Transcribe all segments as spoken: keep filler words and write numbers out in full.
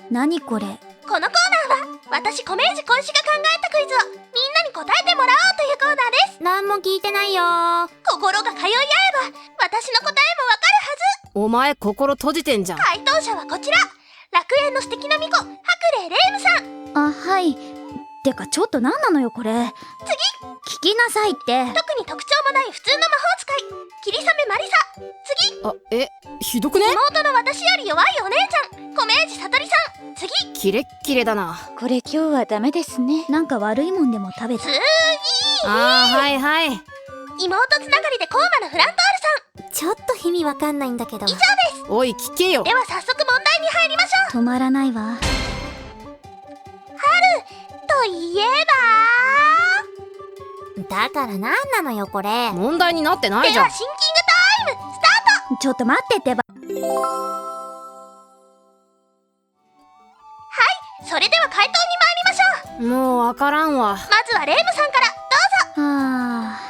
何これ。 このコーナーは私コメージ小石が考えたクイズをみんなに答えてもらおうというコーナーです。 何も聞いてないよー。 心が通い合えば私の答えもわかるはず。 お前心閉じてんじゃん。 回答者はこちら、楽園の素敵な巫女ハクレイレイムさん。 あ、はい。てかちょっと何なのよこれ。次聞きなさいって。 特に特徴もない普通の魔法使い霧雨マリサ。次、 あ、え、ひどくね？ 妹の私より弱いお姉ちゃんコメージさとりさん。次、 キレッキレだな。 これ今日はダメですね。なんか悪いもんでも食べた。 次、 あー、はいはい。 妹つながりでコーマのフラントールさん。 ちょっと意味わかんないんだけど。 以上です。 おい聞けよ。 では早速問題に入りましょう。 止まらないわ。 といえだから何なのよこれ。 問題になってなば、 いじゃん。 ではシンキングタイムスタート。 ちょっと待ってってば。 それでは回答に参りましょう。 もうわからんわ。 まずはレイムさんからどうぞ。 は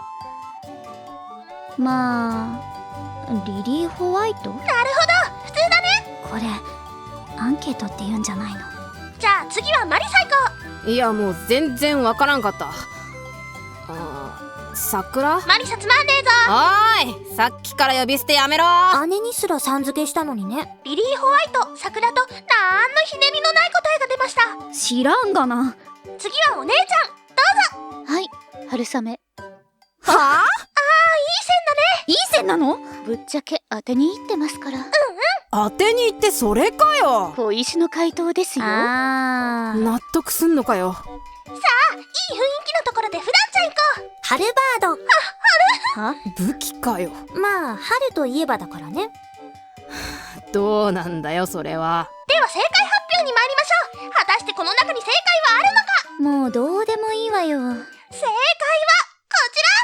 あ。まあリリー・ホワイト。 なるほど、普通だね。 これアンケートって言うんじゃないの。 じゃあ次はマリサ行こう。 いやもう全然わからんかった。あー、桜？ マリサつまんねえぞ。 おーい、さっきから呼び捨てやめろ。 姉にすらさん付けしたのにね。 リリー・ホワイト、桜となんのひねりのない答えが出ました。 知らんがな。 次はお姉ちゃんどうぞ。 はい、春雨。 はあ？ いい線なの？ぶっちゃけ当てにいってますから。 当てに行ってそれかよ。 小石の回答ですよ。あー、 納得すんのかよ。 さあ、いい雰囲気のところでフランちゃん行こう。 春バーは？ 武器かよ。 ド。まあ春といえばだからね。 どうなんだよそれは。 では正解発表に参りましょう。果たしてこの中に正解はあるのか。 もうどうでもいいわよ。 正解はこちら、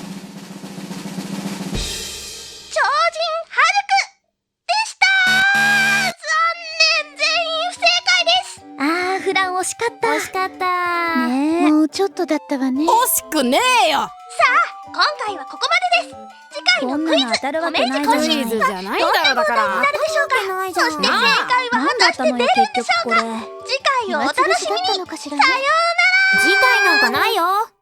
超人ハルクでした。残念、全員不正解です。 あー、フラン惜しかった。 惜しかったー。 ねえ、もうちょっとだったわね。 惜しくねえよ。 今回はここまでです。次回のクイズ、 こんなの当たるわけないじゃコない。 クイズじゃないだろだから。 なるでしょうか。 ないじゃん。 そして正解はなん果たして出るんだったのよでしょうか。 結局これ。 次回をお楽しみに。 暇つぶしだったのかしらね。 さようなら。 次回なんかないよ。